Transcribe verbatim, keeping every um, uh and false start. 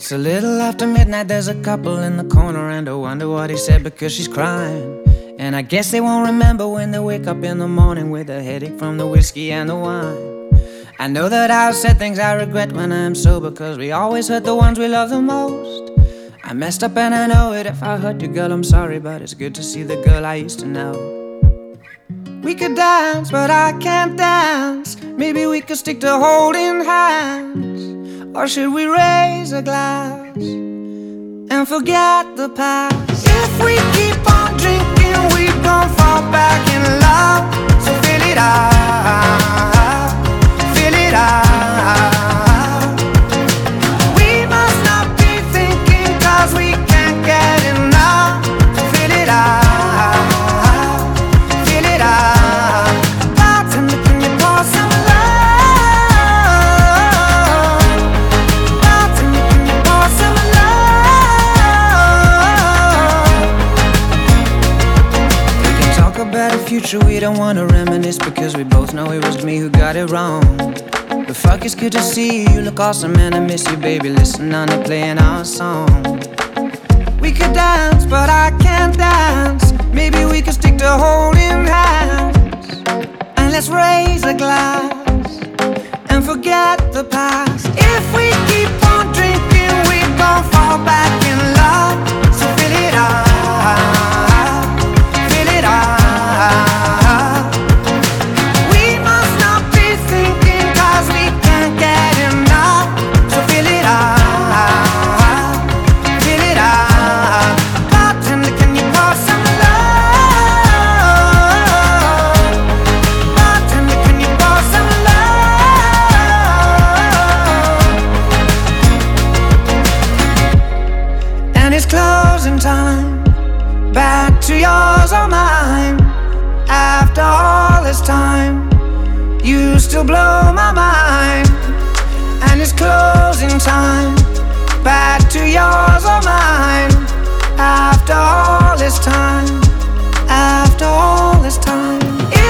It's a little after midnight, there's a couple in the corner, and I wonder what he said because she's crying. And I guess they won't remember when they wake up in the morning with a headache from the whiskey and the wine. I know that I've said things I regret when I'm sober, cause we always hurt the ones we love the most. I messed up and I know it. If I hurt you, girl, I'm sorry, but it's good to see the girl I used to know. We could dance, but I can't dance. Maybe we could stick to holding hands. Or should we raise a glass and forget the past? If we keep on drinking, we gon' fall back in love. So fill it up, fill it up. We must not be thinking, cause we can't get enough. So fill it up, fill it up. Bartender, can you pour some love? About a future we don't wanna reminisce, because we both know it was me who got it wrong. But fuck, it's good to see you, you look awesome and I miss you, baby. Listen on to playing our song. We could dance, but I can't dance. Maybe we could stick to holding hands. And let's raise a glass and forget the past. If we keep on drinking, we gon' fall back in love. So fill it up, fill it up. We must not be thinking, cause we can't get enough. So fill it up, fill it up. Bartender, can you pour some love? Bartender, can you pour some love? And it's closing time, back to yours or mine. After all this time, you still blow my mind. And it's closing time, back to yours or mine. After all this time, after all this time.